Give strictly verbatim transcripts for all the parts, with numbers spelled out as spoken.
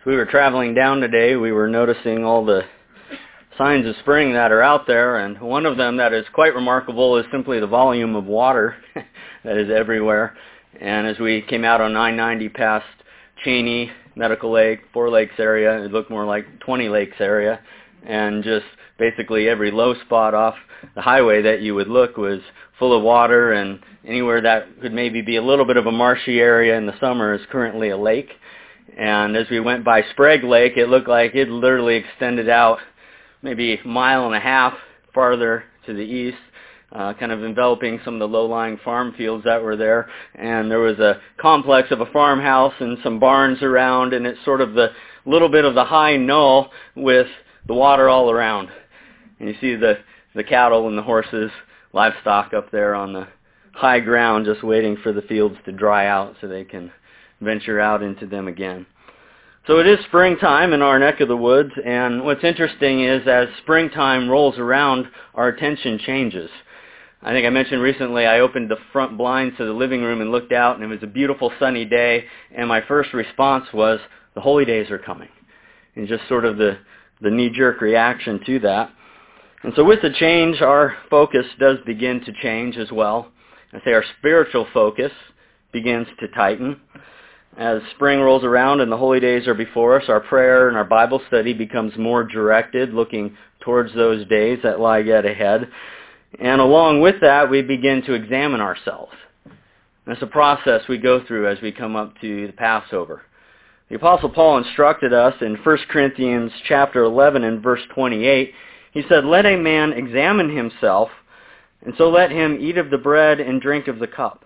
As we were traveling down today, we were noticing all the signs of spring that are out there, and one of them that is quite remarkable is simply the volume of water that is everywhere. And as we came out on nine ninety past Cheney, Medical Lake, Four Lakes area, it looked more like twenty Lakes area, and just basically every low spot off the highway that you would look was full of water, and anywhere that could maybe be a little bit of a marshy area in the summer is currently a lake. And as we went by Sprague Lake, it looked like it literally extended out maybe a mile and a half farther to the east, uh, kind of enveloping some of the low-lying farm fields that were there. And there was a complex of a farmhouse and some barns around, and it's sort of the little bit of the high knoll with the water all around. And you see the, the cattle and the horses, livestock up there on the high ground just waiting for the fields to dry out so they can venture out into them again. So it is springtime in our neck of the woods, and what's interesting is as springtime rolls around, our attention changes. I think I mentioned recently I opened the front blinds to the living room and looked out, and it was a beautiful sunny day, and my first response was, the holy days are coming. And just sort of the, the knee-jerk reaction to that. And so with the change, our focus does begin to change as well. I say our spiritual focus begins to tighten. As spring rolls around and the holy days are before us, our prayer and our Bible study becomes more directed, looking towards those days that lie yet ahead. And along with that, we begin to examine ourselves. That's a process we go through as we come up to the Passover. The Apostle Paul instructed us in First Corinthians chapter eleven and verse twenty-eight. He said, "Let a man examine himself, and so let him eat of the bread and drink of the cup."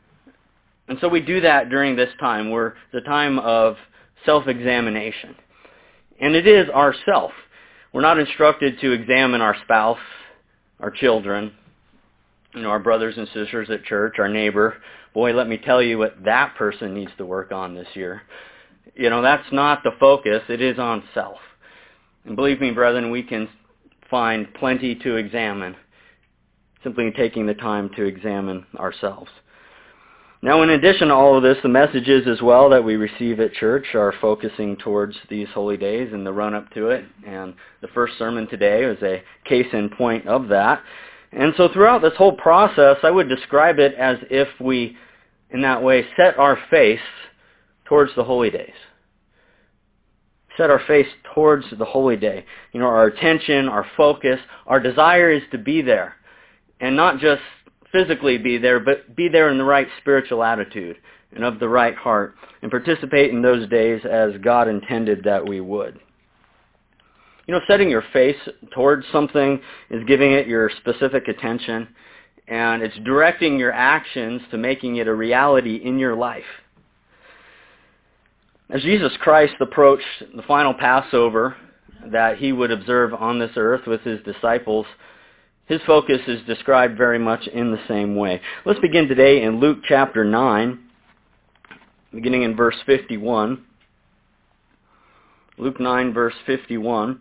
And so we do that during this time. We're the time of self-examination. And it is ourself. We're not instructed to examine our spouse, our children, you know, our brothers and sisters at church, our neighbor. Boy, let me tell you what that person needs to work on this year. You know, that's not the focus. It is on self. And believe me, brethren, we can find plenty to examine, simply taking the time to examine ourselves. Now, in addition to all of this, the messages as well that we receive at church are focusing towards these holy days and the run-up to it. And the first sermon today is a case in point of that. And so throughout this whole process, I would describe it as if we, in that way, set our face towards the holy days. Set our face towards the holy day. You know, our attention, our focus, our desire is to be there. And not just physically be there, but be there in the right spiritual attitude and of the right heart, and participate in those days as God intended that we would. You know, setting your face towards something is giving it your specific attention, and it's directing your actions to making it a reality in your life. As Jesus Christ approached the final Passover that he would observe on this earth with his disciples, his focus is described very much in the same way. Let's begin today in Luke chapter nine, beginning in verse fifty-one. Luke nine, verse fifty-one.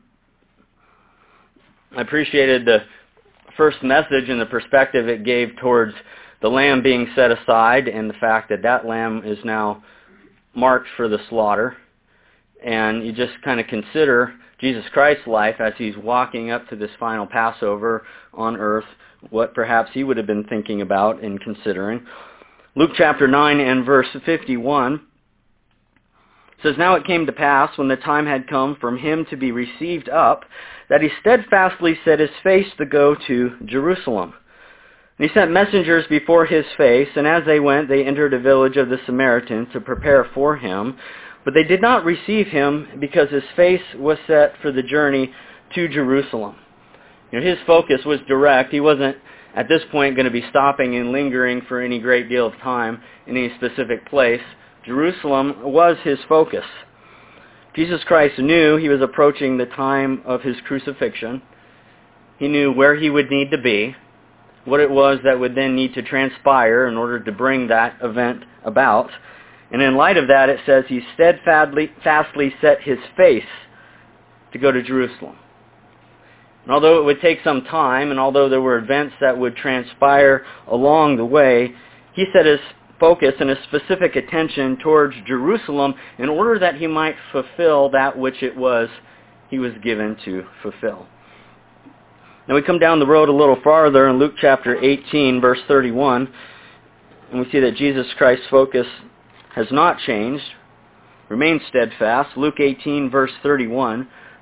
I appreciated the first message and the perspective it gave towards the lamb being set aside and the fact that that lamb is now marked for the slaughter. And you just kind of consider Jesus Christ's life as he's walking up to this final Passover on earth, what perhaps he would have been thinking about and considering. Luke chapter nine and verse fifty-one says, "Now it came to pass, when the time had come for him to be received up, that he steadfastly set his face to go to Jerusalem. And he sent messengers before his face, and as they went, they entered a village of the Samaritans to prepare for him. But they did not receive him, because his face was set for the journey to Jerusalem." You know, his focus was direct. He wasn't, at this point, going to be stopping and lingering for any great deal of time in any specific place. Jerusalem was his focus. Jesus Christ knew he was approaching the time of his crucifixion. He knew where he would need to be, what it was that would then need to transpire in order to bring that event about. And in light of that, it says he steadfastly set his face to go to Jerusalem. And although it would take some time, and although there were events that would transpire along the way, he set his focus and a specific attention towards Jerusalem in order that he might fulfill that which it was he was given to fulfill. Now we come down the road a little farther in Luke chapter eighteen, verse thirty-one, and we see that Jesus Christ's focus has not changed, remains steadfast. Luke eighteen, verse thirty-one,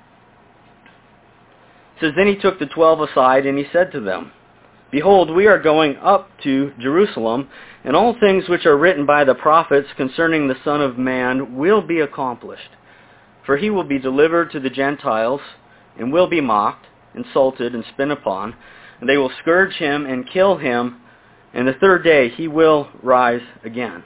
it says, "Then he took the twelve aside, and he said to them, Behold, we are going up to Jerusalem, and all things which are written by the prophets concerning the Son of Man will be accomplished. For he will be delivered to the Gentiles, and will be mocked, insulted, and spit upon, and they will scourge him and kill him, and the third day he will rise again."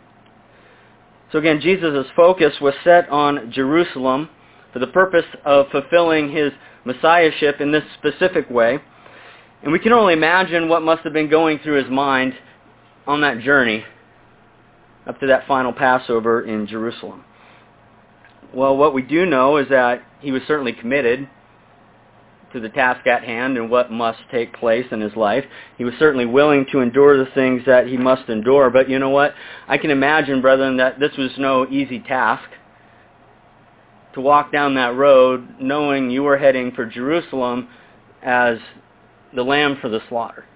So again, Jesus' focus was set on Jerusalem for the purpose of fulfilling his messiahship in this specific way. And we can only imagine what must have been going through his mind on that journey up to that final Passover in Jerusalem. Well, what we do know is that he was certainly committed to the task at hand and what must take place in his life. He was certainly willing to endure the things that he must endure. But you know what? I can imagine, brethren, that this was no easy task. To walk down that road knowing you were heading for Jerusalem as the lamb for the slaughter.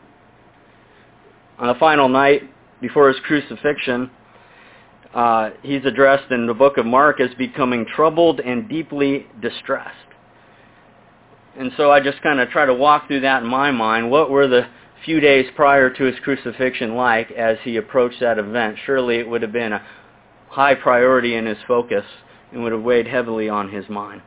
On the final night before his crucifixion, uh, he's addressed in the book of Mark as becoming troubled and deeply distressed. And so I just kind of try to walk through that in my mind. What were the few days prior to his crucifixion like as he approached that event? Surely it would have been a high priority in his focus and would have weighed heavily on his mind.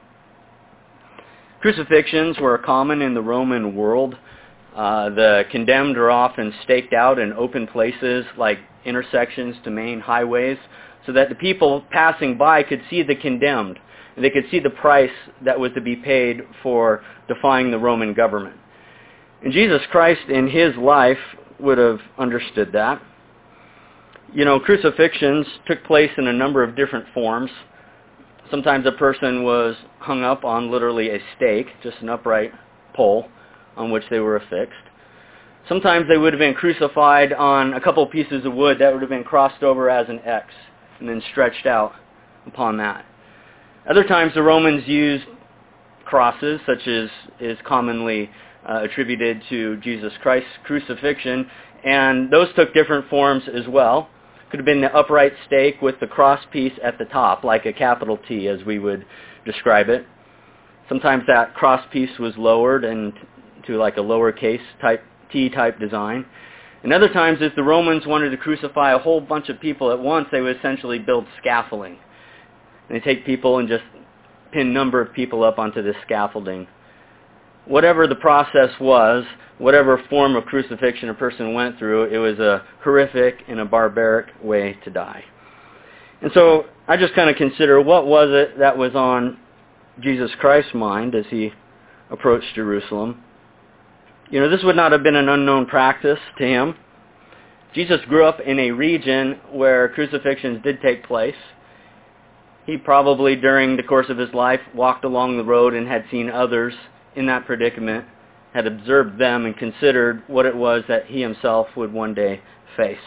Crucifixions were common in the Roman world. Uh, the condemned are often staked out in open places like intersections to main highways so that the people passing by could see the condemned. And they could see the price that was to be paid for defying the Roman government. And Jesus Christ in his life would have understood that. You know, crucifixions took place in a number of different forms. Sometimes a person was hung up on literally a stake, just an upright pole on which they were affixed. Sometimes they would have been crucified on a couple of pieces of wood that would have been crossed over as an X and then stretched out upon that. Other times the Romans used crosses, such as is commonly uh, attributed to Jesus Christ's crucifixion, and those took different forms as well. Could have been the upright stake with the cross piece at the top, like a capital T as we would describe it. Sometimes that cross piece was lowered and to like a lowercase type T-type design. And other times, if the Romans wanted to crucify a whole bunch of people at once, they would essentially build scaffolding. And they take people and just pin a number of people up onto this scaffolding. Whatever the process was, whatever form of crucifixion a person went through, it was a horrific and a barbaric way to die. And so I just kind of consider what was it that was on Jesus Christ's mind as he approached Jerusalem. You know, this would not have been an unknown practice to him. Jesus grew up in a region where crucifixions did take place. He probably, during the course of his life, walked along the road and had seen others in that predicament, had observed them and considered what it was that he himself would one day face.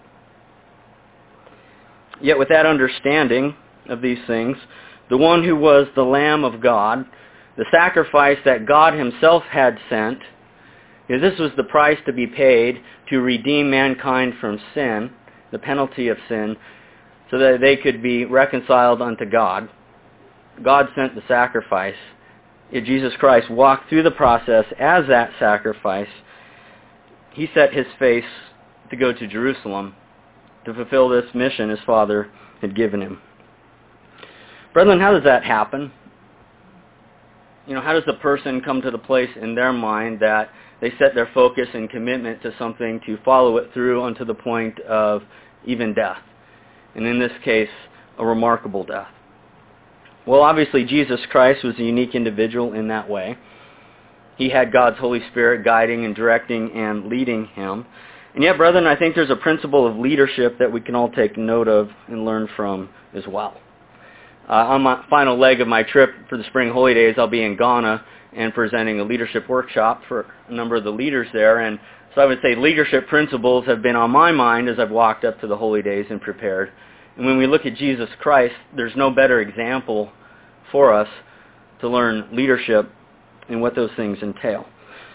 Yet with that understanding of these things, the one who was the Lamb of God, the sacrifice that God himself had sent, this was the price to be paid to redeem mankind from sin, the penalty of sin, so that they could be reconciled unto God. God sent the sacrifice. Yet Jesus Christ walked through the process as that sacrifice. He set his face to go to Jerusalem to fulfill this mission his Father had given him. Brethren, how does that happen? You know, how does a person come to the place in their mind that they set their focus and commitment to something to follow it through unto the point of even death? And in this case, a remarkable death. Well, obviously, Jesus Christ was a unique individual in that way. He had God's Holy Spirit guiding and directing and leading him. And yet, brethren, I think there's a principle of leadership that we can all take note of and learn from as well. Uh, on my final leg of my trip for the Spring Holy Days, I'll be in Ghana and presenting a leadership workshop for a number of the leaders there. And so I would say leadership principles have been on my mind as I've walked up to the Holy Days and prepared. And when we look at Jesus Christ, there's no better example for us to learn leadership and what those things entail.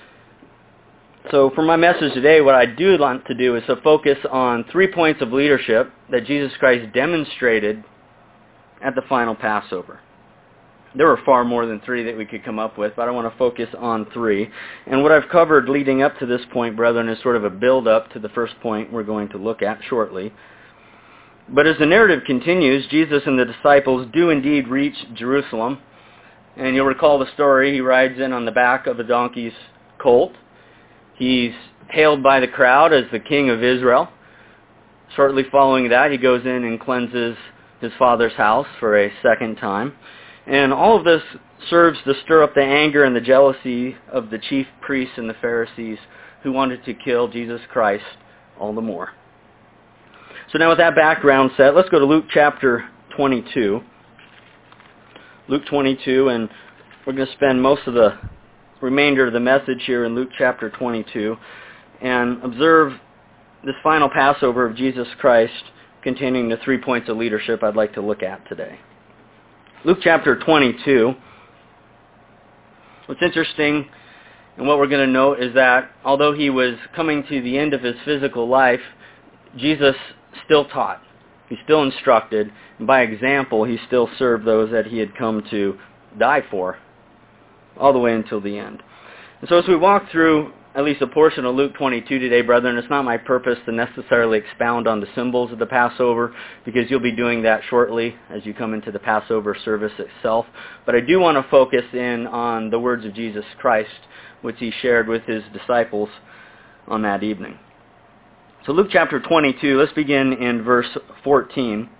So for my message today, what I do want to do is to focus on three points of leadership that Jesus Christ demonstrated at the final Passover. There were far more than three that we could come up with, but I want to focus on three. And what I've covered leading up to this point, brethren, is sort of a build-up to the first point we're going to look at shortly. But as the narrative continues, Jesus and the disciples do indeed reach Jerusalem. And you'll recall the story. He rides in on the back of a donkey's colt. He's hailed by the crowd as the King of Israel. Shortly following that, he goes in and cleanses his father's house for a second time. And all of this serves to stir up the anger and the jealousy of the chief priests and the Pharisees who wanted to kill Jesus Christ all the more. So now with that background set, let's go to Luke chapter twenty-two. Luke twenty-two, and we're going to spend most of the remainder of the message here in Luke chapter twenty-two and observe this final Passover of Jesus Christ containing the three points of leadership I'd like to look at today. Luke chapter twenty-two. What's interesting and what we're going to note is that although he was coming to the end of his physical life, Jesus still taught. He still instructed. And by example, he still served those that he had come to die for, all the way until the end. And so as we walk through at least a portion of Luke twenty-two today, brethren, it's not my purpose to necessarily expound on the symbols of the Passover, because you'll be doing that shortly as you come into the Passover service itself. But I do want to focus in on the words of Jesus Christ, which he shared with his disciples on that evening. So Luke chapter twenty-two, let's begin in verse fourteen.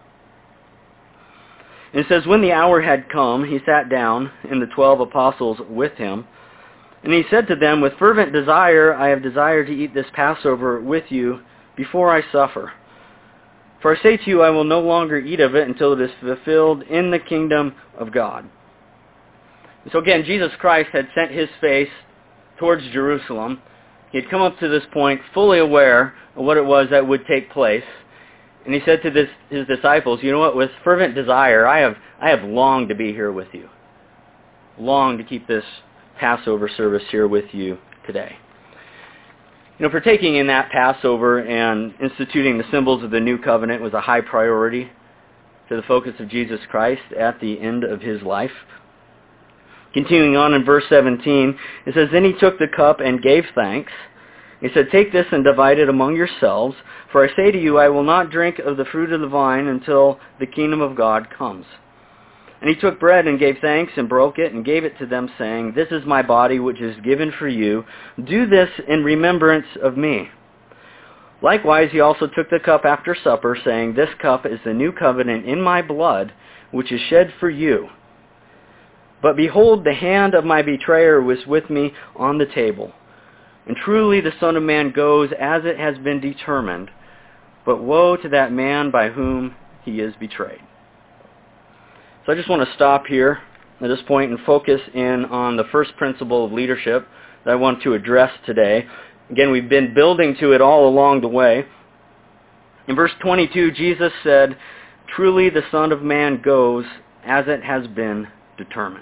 It says, "When the hour had come, he sat down, and the twelve apostles with him. And he said to them, 'With fervent desire I have desired to eat this Passover with you before I suffer. For I say to you, I will no longer eat of it until it is fulfilled in the kingdom of God.'" And so again, Jesus Christ had set his face towards Jerusalem. He had come up to this point fully aware of what it was that would take place. And he said to this, his disciples, "You know what, with fervent desire, I have, I have longed to be here with you. Longed to keep this Passover service here with you today." You know, partaking in that Passover and instituting the symbols of the new covenant was a high priority to the focus of Jesus Christ at the end of his life. Continuing on in verse seventeen, it says, "Then he took the cup and gave thanks. He said, 'Take this and divide it among yourselves, for I say to you, I will not drink of the fruit of the vine until the kingdom of God comes.' And he took bread and gave thanks and broke it and gave it to them, saying, 'This is my body which is given for you. Do this in remembrance of me.' Likewise, he also took the cup after supper, saying, 'This cup is the new covenant in my blood, which is shed for you. But behold, the hand of my betrayer was with me on the table. And truly the Son of Man goes as it has been determined, but woe to that man by whom he is betrayed.'" So I just want to stop here at this point and focus in on the first principle of leadership that I want to address today. Again, we've been building to it all along the way. In verse twenty-two, Jesus said, "Truly the Son of Man goes as it has been determined."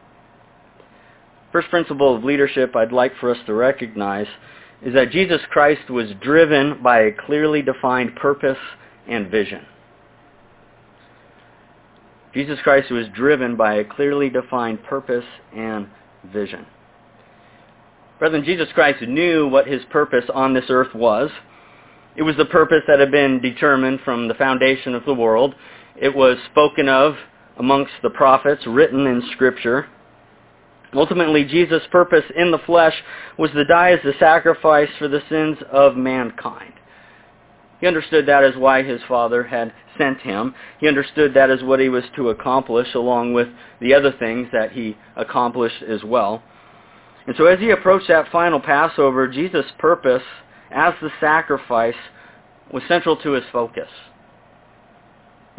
First principle of leadership I'd like for us to recognize is that Jesus Christ was driven by a clearly defined purpose and vision. Jesus Christ was driven by a clearly defined purpose and vision. Brethren, Jesus Christ knew what his purpose on this earth was. It was the purpose that had been determined from the foundation of the world. It was spoken of amongst the prophets, written in Scripture. Ultimately, Jesus' purpose in the flesh was to die as the sacrifice for the sins of mankind. He understood that is why his Father had sent him. He understood that is what he was to accomplish, along with the other things that he accomplished as well. And so as he approached that final Passover, Jesus' purpose as the sacrifice was central to his focus.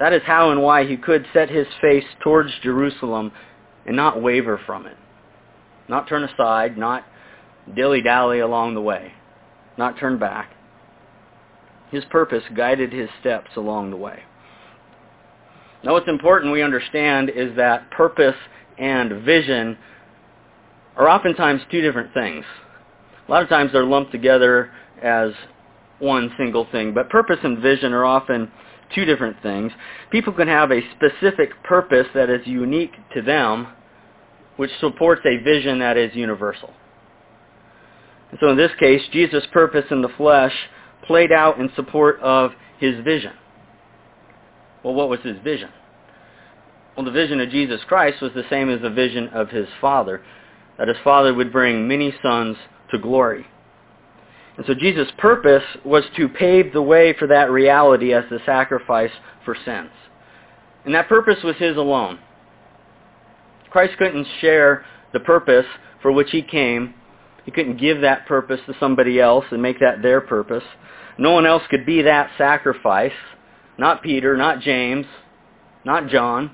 That is how and why he could set his face towards Jerusalem and not waver from it. Not turn aside, not dilly-dally along the way, not turn back. His purpose guided his steps along the way. Now what's important we understand is that purpose and vision are oftentimes two different things. A lot of times they're lumped together as one single thing, but purpose and vision are often two different things. People can have a specific purpose that is unique to them, which supports a vision that is universal. And so in this case, Jesus' purpose in the flesh played out in support of his vision. Well, what was his vision? Well, the vision of Jesus Christ was the same as the vision of his Father, that his Father would bring many sons to glory. And so Jesus' purpose was to pave the way for that reality as the sacrifice for sins. And that purpose was his alone. Christ couldn't share the purpose for which he came. He couldn't give that purpose to somebody else and make that their purpose. No one else could be that sacrifice. Not Peter, not James, not John.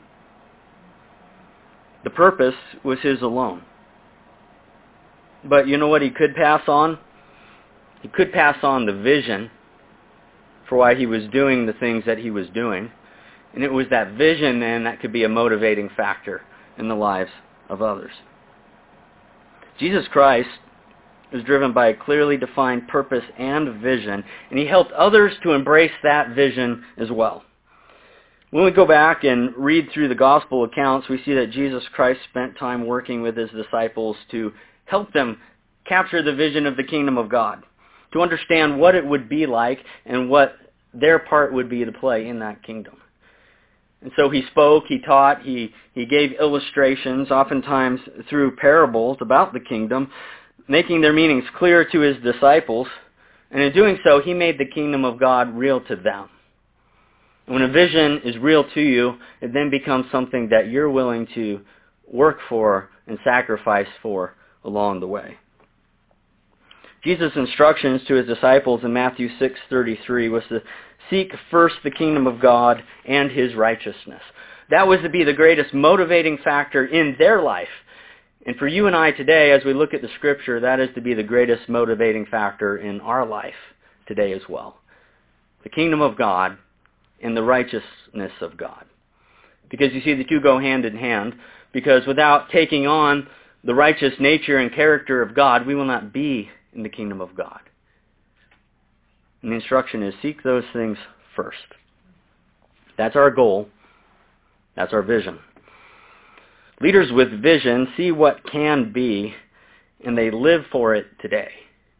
The purpose was his alone. But you know what he could pass on? He could pass on the vision for why he was doing the things that he was doing. And it was that vision then that could be a motivating factor in the lives of others. Jesus Christ was driven by a clearly defined purpose and vision, and he helped others to embrace that vision as well. When we go back and read through the gospel accounts, we see that Jesus Christ spent time working with his disciples to help them capture the vision of the kingdom of God, to understand what it would be like and what their part would be to play in that kingdom. And so he spoke, he taught, he, he gave illustrations, oftentimes through parables about the kingdom, making their meanings clear to his disciples. And in doing so, he made the kingdom of God real to them. And when a vision is real to you, it then becomes something that you're willing to work for and sacrifice for along the way. Jesus' instructions to his disciples in Matthew six thirty-three was to seek first the kingdom of God and his righteousness. That was to be the greatest motivating factor in their life. And for you and I today, as we look at the Scripture, that is to be the greatest motivating factor in our life today as well. The kingdom of God and the righteousness of God. Because you see, the two go hand in hand. Because without taking on the righteous nature and character of God, we will not be in the kingdom of God. And the instruction is seek those things first. That's our goal. That's our vision. Leaders with vision see what can be, and they live for it today.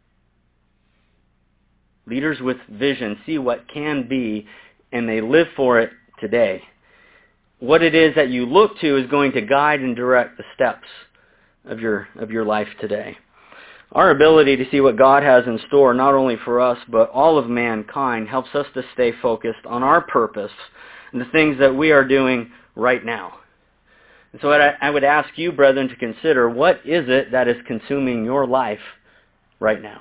Leaders with vision see what can be, and they live for it today. What it is that you look to is going to guide and direct the steps of your of your life today. Our ability to see what God has in store, not only for us, but all of mankind, helps us to stay focused on our purpose and the things that we are doing right now. And so I would ask you, brethren, to consider, what is it that is consuming your life right now?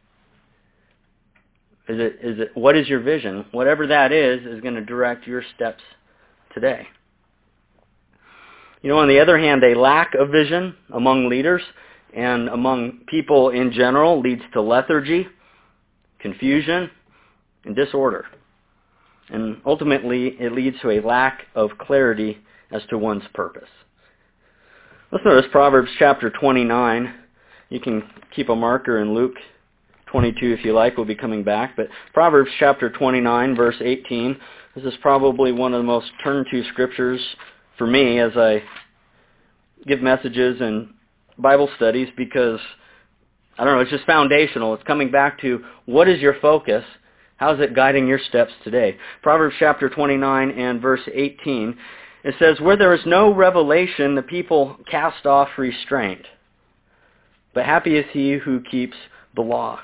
Is it, is it, what is your vision? Whatever that is, is going to direct your steps today. You know, on the other hand, a lack of vision among leaders and among people in general leads to lethargy, confusion, and disorder. And ultimately, it leads to a lack of clarity as to one's purpose. Let's notice Proverbs chapter twenty-nine. You can keep a marker in Luke twenty-two if you like. We'll be coming back. But Proverbs chapter twenty-nine, verse eighteen. This is probably one of the most turned-to scriptures for me as I give messages and Bible studies, because, I don't know, it's just foundational. It's coming back to, what is your focus? How is it guiding your steps today? Proverbs chapter twenty-nine and verse eighteen. It says, where there is no revelation, the people cast off restraint. But happy is he who keeps the law.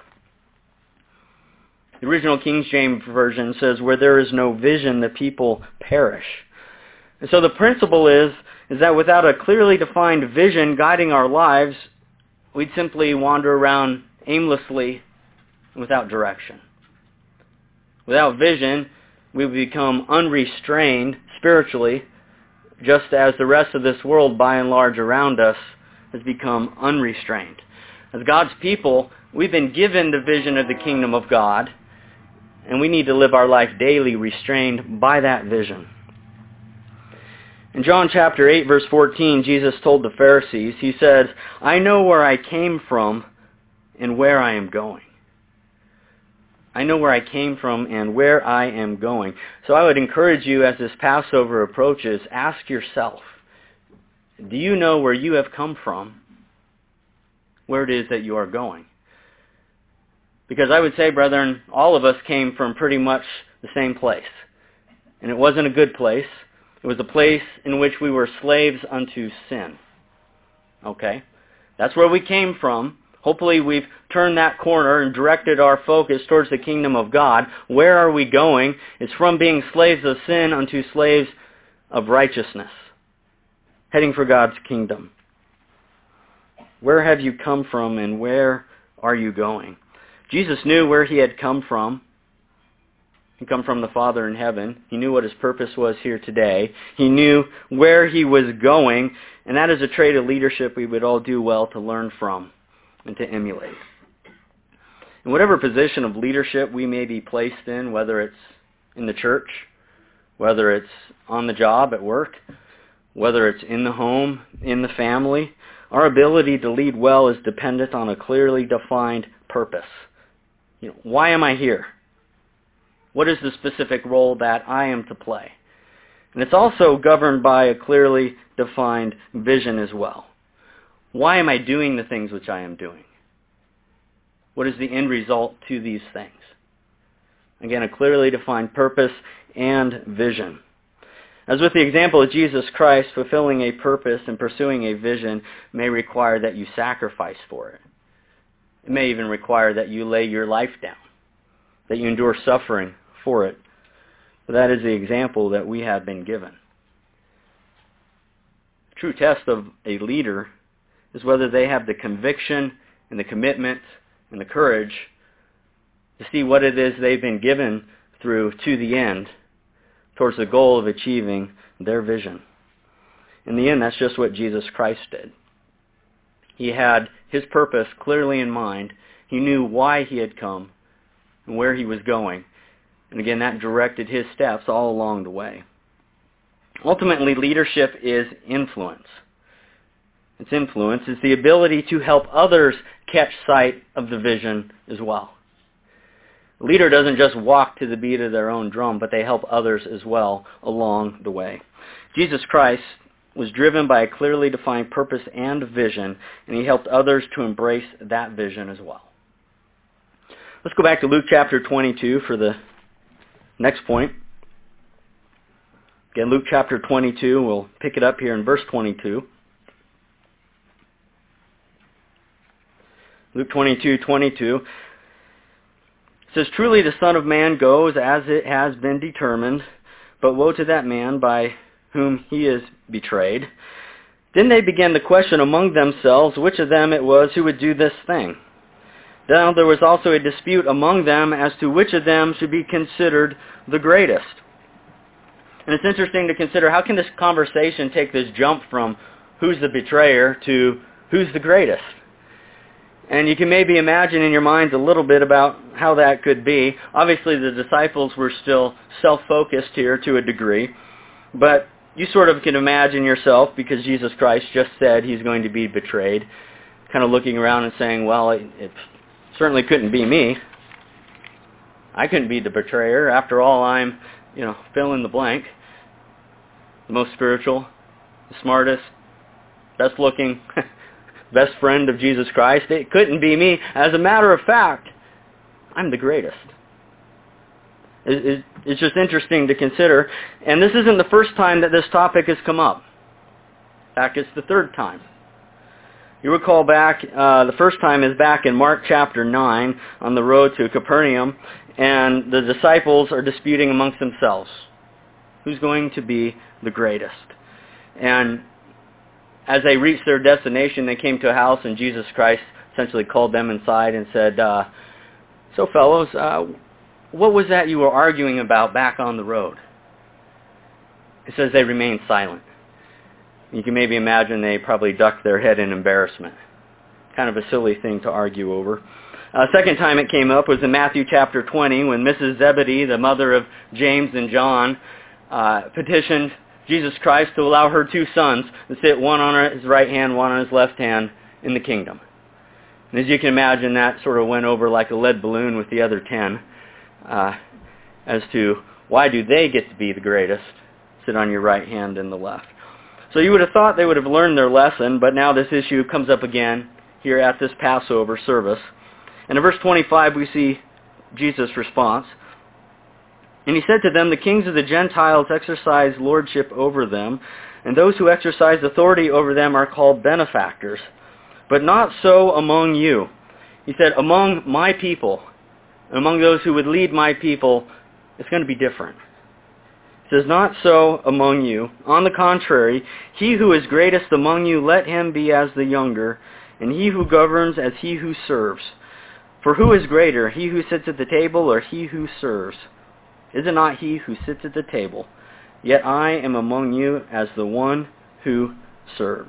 The original King James Version says, where there is no vision, the people perish. And so the principle is, is that without a clearly defined vision guiding our lives, we'd simply wander around aimlessly without direction. Without vision, we become unrestrained spiritually, just as the rest of this world, by and large, around us has become unrestrained. As God's people, we've been given the vision of the kingdom of God, and we need to live our life daily restrained by that vision. In John chapter eight, verse fourteen, Jesus told the Pharisees, he says, "I know where I came from and where I am going." I know where I came from and where I am going. So I would encourage you, as this Passover approaches, ask yourself, do you know where you have come from, where it is that you are going? Because I would say, brethren, all of us came from pretty much the same place. And it wasn't a good place. It was a place in which we were slaves unto sin. Okay? That's where we came from. Hopefully we've turned that corner and directed our focus towards the kingdom of God. Where are we going? It's from being slaves of sin unto slaves of righteousness, heading for God's kingdom. Where have you come from and where are you going? Jesus knew where he had come from. He come from the Father in heaven. He knew what his purpose was here today. He knew where he was going, and that is a trait of leadership we would all do well to learn from and to emulate. In whatever position of leadership we may be placed in, whether it's in the church, whether it's on the job at work, whether it's in the home, in the family, our ability to lead well is dependent on a clearly defined purpose. You know, why am I here? What is the specific role that I am to play? And it's also governed by a clearly defined vision as well. Why am I doing the things which I am doing? What is the end result to these things? Again, a clearly defined purpose and vision. As with the example of Jesus Christ, fulfilling a purpose and pursuing a vision may require that you sacrifice for it. It may even require that you lay your life down, that you endure suffering for it. But that is the example that we have been given. The true test of a leader is whether they have the conviction and the commitment and the courage to see what it is they've been given through to the end towards the goal of achieving their vision. In the end, that's just what Jesus Christ did. He had his purpose clearly in mind. He knew why he had come and where he was going. And again, that directed his steps all along the way. Ultimately, leadership is influence. Its influence is the ability to help others catch sight of the vision as well. A leader doesn't just walk to the beat of their own drum, but they help others as well along the way. Jesus Christ was driven by a clearly defined purpose and vision, and he helped others to embrace that vision as well. Let's go back to Luke chapter twenty-two for the next point. Again, Luke chapter twenty-two, we'll pick it up here in verse twenty-two. Luke twenty-two twenty-two says, "Truly the Son of Man goes as it has been determined, but woe to that man by whom he is betrayed." Then they began to question among themselves which of them it was who would do this thing. Now there was also a dispute among them as to which of them should be considered the greatest. And it's interesting to consider, how can this conversation take this jump from who's the betrayer to who's the greatest? And you can maybe imagine in your minds a little bit about how that could be. Obviously the disciples were still self-focused here to a degree, but you sort of can imagine yourself, because Jesus Christ just said he's going to be betrayed, kind of looking around and saying, well, it, it certainly couldn't be me. I couldn't be the betrayer. After all, I'm, you know, fill in the blank. The most spiritual, the smartest, best looking, best friend of Jesus Christ. It couldn't be me. As a matter of fact, I'm the greatest. It's just interesting to consider. And this isn't the first time that this topic has come up. In fact, it's the third time. You recall back, uh, the first time is back in Mark chapter nine on the road to Capernaum, and the disciples are disputing amongst themselves. Who's going to be the greatest? And as they reached their destination, they came to a house, and Jesus Christ essentially called them inside and said, uh, so fellows, uh, what was that you were arguing about back on the road? It says they remained silent. You can maybe imagine they probably ducked their head in embarrassment. Kind of a silly thing to argue over. Uh, second time it came up was in Matthew chapter twenty when Missus Zebedee, the mother of James and John, uh, petitioned Jesus Christ to allow her two sons to sit, one on his right hand, one on his left hand, in the kingdom. And as you can imagine, that sort of went over like a lead balloon with the other ten uh, as to why do they get to be the greatest, sit on your right hand and the left. So you would have thought they would have learned their lesson, but now this issue comes up again here at this Passover service. And in verse twenty-five we see Jesus' response. And he said to them, the kings of the Gentiles exercise lordship over them, and those who exercise authority over them are called benefactors. But not so among you. He said, among my people, among those who would lead my people, it's going to be different. It says, not so among you. On the contrary, he who is greatest among you, let him be as the younger, and he who governs as he who serves. For who is greater, he who sits at the table or he who serves? Is it not he who sits at the table? Yet I am among you as the one who serves.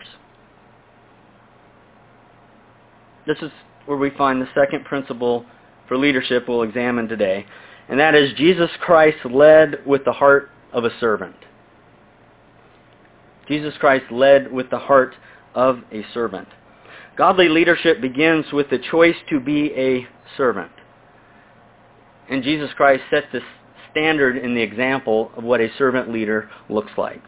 This is where we find the second principle for leadership we'll examine today, and that is Jesus Christ led with the heart of a servant. Jesus Christ led with the heart of a servant. Godly leadership begins with the choice to be a servant. And Jesus Christ sets the standard in the example of what a servant leader looks like.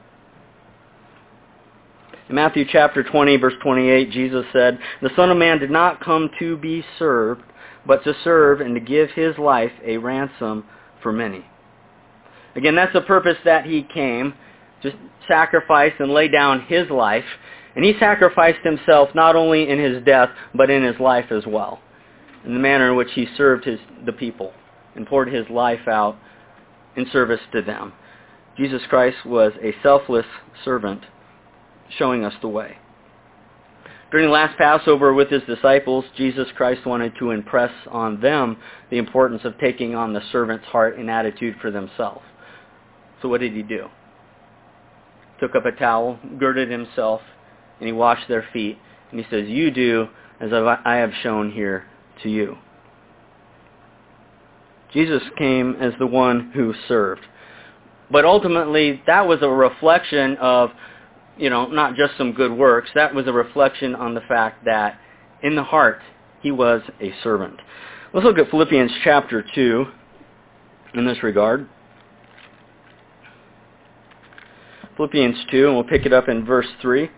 In Matthew chapter twenty, verse twenty-eight, Jesus said, the Son of Man did not come to be served, but to serve and to give his life a ransom for many. Again, that's the purpose that he came, to sacrifice and lay down his life. And he sacrificed himself not only in his death, but in his life as well, in the manner in which he served his, the people and poured his life out in service to them. Jesus Christ was a selfless servant, showing us the way. During the last Passover with his disciples, Jesus Christ wanted to impress on them the importance of taking on the servant's heart and attitude for themselves. So what did he do? Took up a towel, girded himself, and he washed their feet. And he says, you do as I have shown here to you. Jesus came as the one who served. But ultimately, that was a reflection of, you know, not just some good works. That was a reflection on the fact that in the heart, he was a servant. Let's look at Philippians chapter two in this regard. Philippians two, and we'll pick it up in verse three.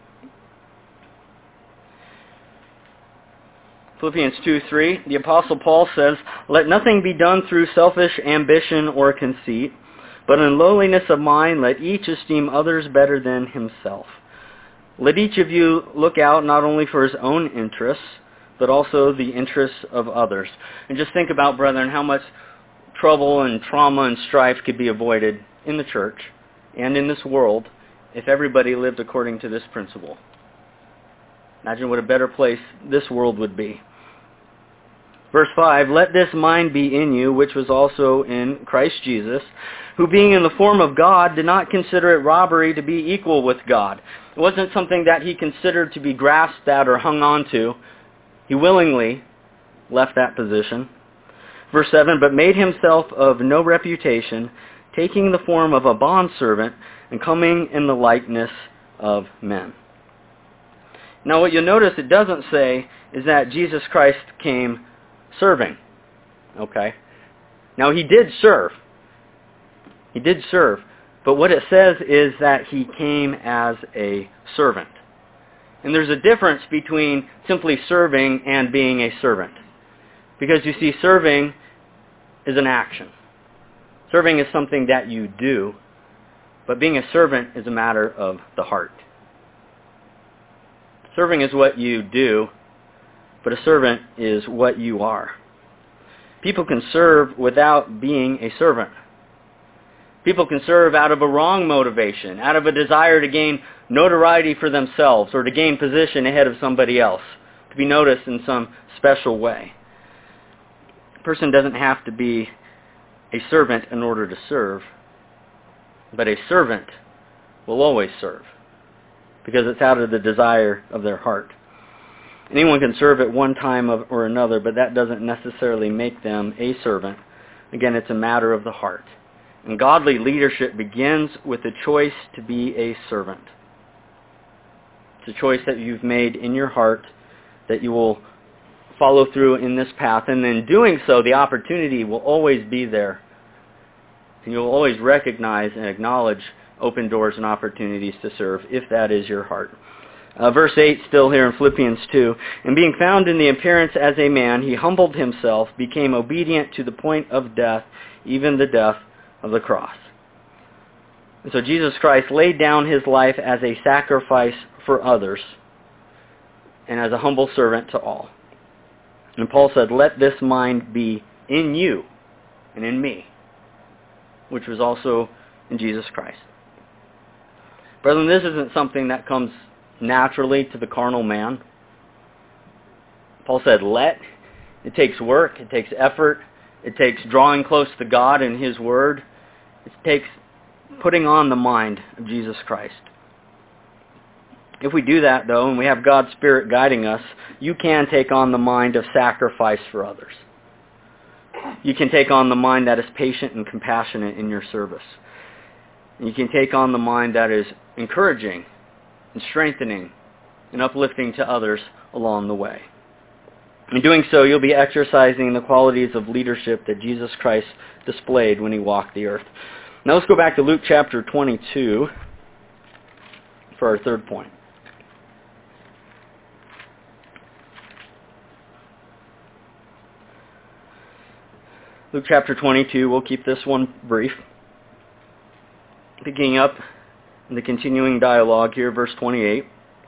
Philippians two three, the Apostle Paul says, let nothing be done through selfish ambition or conceit, but in lowliness of mind let each esteem others better than himself. Let each of you look out not only for his own interests, but also the interests of others. And just think about, brethren, how much trouble and trauma and strife could be avoided in the church and in this world if everybody lived according to this principle. Imagine what a better place this world would be. Verse five, let this mind be in you, which was also in Christ Jesus, who being in the form of God did not consider it robbery to be equal with God. It wasn't something that he considered to be grasped at or hung on to. He willingly left that position. Verse seven, but made himself of no reputation, taking the form of a bondservant and coming in the likeness of men. Now what you'll notice it doesn't say is that Jesus Christ came serving. Okay? Now he did serve. He did serve. But what it says is that he came as a servant. And there's a difference between simply serving and being a servant. Because you see, serving is an action. Serving is something that you do. But being a servant is a matter of the heart. Serving is what you do, but a servant is what you are. People can serve without being a servant. People can serve out of a wrong motivation, out of a desire to gain notoriety for themselves or to gain position ahead of somebody else, to be noticed in some special way. A person doesn't have to be a servant in order to serve, but a servant will always serve because it's out of the desire of their heart. Anyone can serve at one time or another, but that doesn't necessarily make them a servant. Again, it's a matter of the heart. And godly leadership begins with the choice to be a servant. It's a choice that you've made in your heart that you will follow through in this path. And in doing so, the opportunity will always be there. And you'll always recognize and acknowledge open doors and opportunities to serve if that is your heart. Uh, verse eight, still here in Philippians two. And being found in the appearance as a man, he humbled himself, became obedient to the point of death, even the death of the cross. And so Jesus Christ laid down his life as a sacrifice for others and as a humble servant to all. And Paul said, let this mind be in you and in me, which was also in Jesus Christ. Brethren, this isn't something that comes naturally to the carnal man. Paul said, let. It takes work. It takes effort. It takes drawing close to God and his word. It takes putting on the mind of Jesus Christ. If we do that, though, and we have God's Spirit guiding us, you can take on the mind of sacrifice for others. You can take on the mind that is patient and compassionate in your service. And you can take on the mind that is encouraging and strengthening and uplifting to others along the way. In doing so, you'll be exercising the qualities of leadership that Jesus Christ displayed when he walked the earth. Now let's go back to Luke chapter twenty-two for our third point. Luke chapter twenty-two, we'll keep this one brief. Picking up in the continuing dialogue here, verse twenty-eight.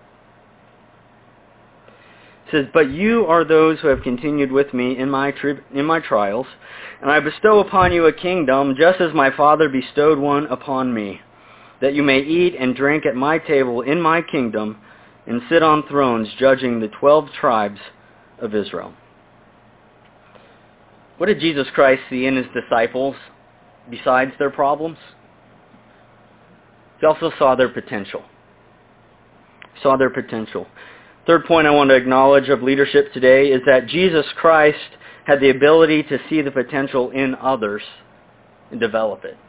It says, but you are those who have continued with me in my tri- in my trials, and I bestow upon you a kingdom, just as my Father bestowed one upon me, that you may eat and drink at my table in my kingdom, and sit on thrones judging the twelve tribes of Israel. What did Jesus Christ see in his disciples besides their problems? He also saw their potential. Saw their potential. Third point I want to acknowledge of leadership today is that Jesus Christ had the ability to see the potential in others and develop it.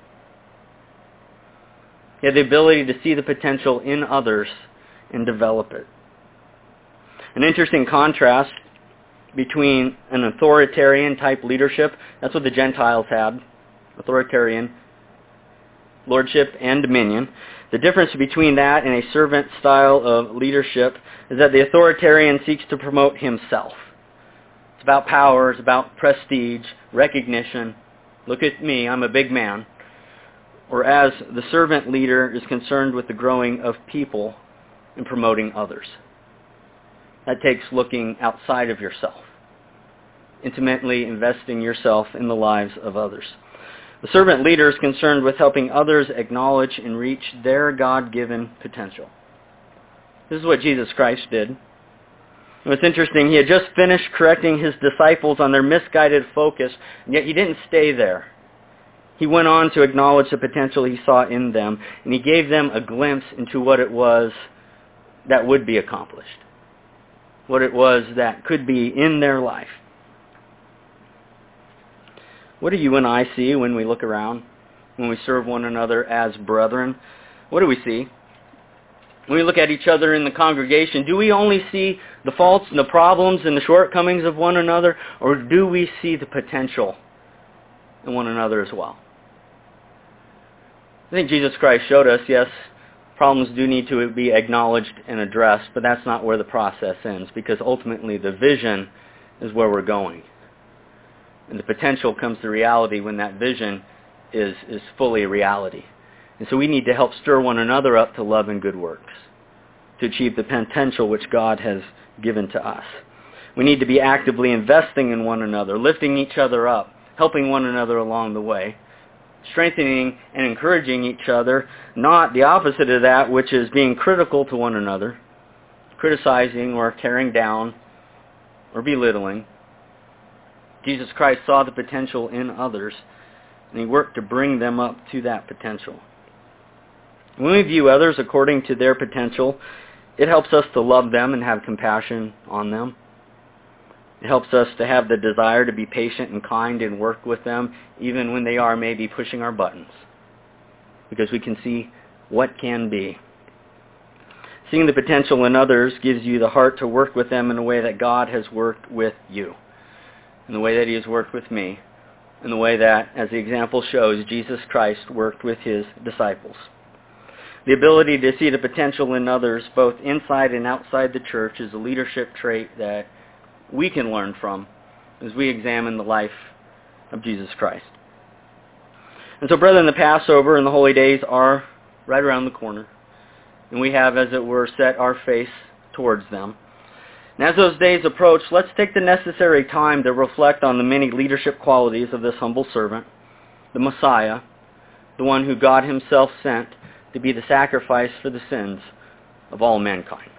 He had the ability to see the potential in others and develop it. An interesting contrast between an authoritarian type leadership, that's what the Gentiles had, authoritarian lordship and dominion. The difference between that and a servant style of leadership is that the authoritarian seeks to promote himself. It's about power, it's about prestige, recognition. Look at me, I'm a big man. Whereas the servant leader is concerned with the growing of people and promoting others. That takes looking outside of yourself, intimately investing yourself in the lives of others. The servant leader is concerned with helping others acknowledge and reach their God-given potential. This is what Jesus Christ did. And what's interesting, he had just finished correcting his disciples on their misguided focus, and yet he didn't stay there. He went on to acknowledge the potential he saw in them, and he gave them a glimpse into what it was that would be accomplished, what it was that could be in their life. What do you and I see when we look around, when we serve one another as brethren? What do we see? When we look at each other in the congregation, do we only see the faults and the problems and the shortcomings of one another, or do we see the potential in one another as well? I think Jesus Christ showed us, yes, problems do need to be acknowledged and addressed, but that's not where the process ends, because ultimately the vision is where we're going. And the potential comes to reality when that vision is, is fully a reality. And so we need to help stir one another up to love and good works, to achieve the potential which God has given to us. We need to be actively investing in one another, lifting each other up, helping one another along the way, strengthening and encouraging each other, not the opposite of that, which is being critical to one another, criticizing or tearing down or belittling. Jesus Christ saw the potential in others, and he worked to bring them up to that potential. When we view others according to their potential, it helps us to love them and have compassion on them. It helps us to have the desire to be patient and kind and work with them, even when they are maybe pushing our buttons, because we can see what can be. Seeing the potential in others gives you the heart to work with them in a way that God has worked with you, in the way that he has worked with me, in the way that, as the example shows, Jesus Christ worked with his disciples. The ability to see the potential in others, both inside and outside the church, is a leadership trait that we can learn from as we examine the life of Jesus Christ. And so, brethren, the Passover and the holy days are right around the corner, and we have, as it were, set our face towards them. And as those days approach, let's take the necessary time to reflect on the many leadership qualities of this humble servant, the Messiah, the one who God himself sent to be the sacrifice for the sins of all mankind.